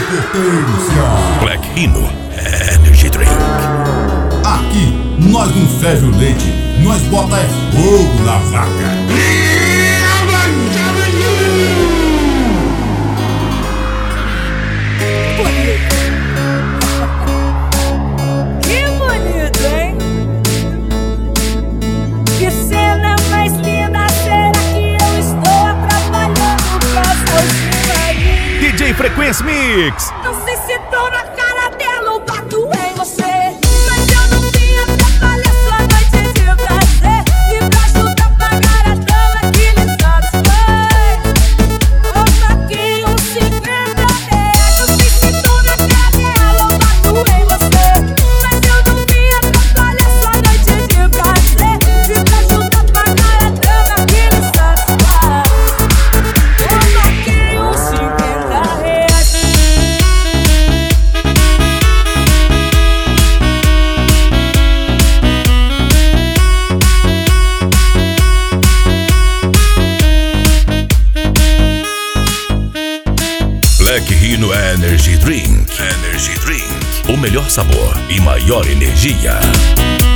potência. Black Rhino Energy Drink. Aqui, nós não ferve o leite, nós bota é fogo na vaca. Que bonito, hein? Que cena mais linda, será que eu estou atrapalhando pra sozinha? DJ Frequência Mix. Não sei se tô na cara dela ou bato em você, mas eu não vim atrapalhar sua noite de prazer, e pra ajudar a pagar a dama que lhe satisfaz. Toma aqui uns 50 reais. Não sei se tô na cara dela ou bato em você, mas eu não vim atrapalhar sua noite de prazer, e pra ajudar a pagar a dama que lhe satisfaz. Toma aqui uns 50 reais. Black Rhino Energy Drink. Energy Drink. O melhor sabor e maior energia.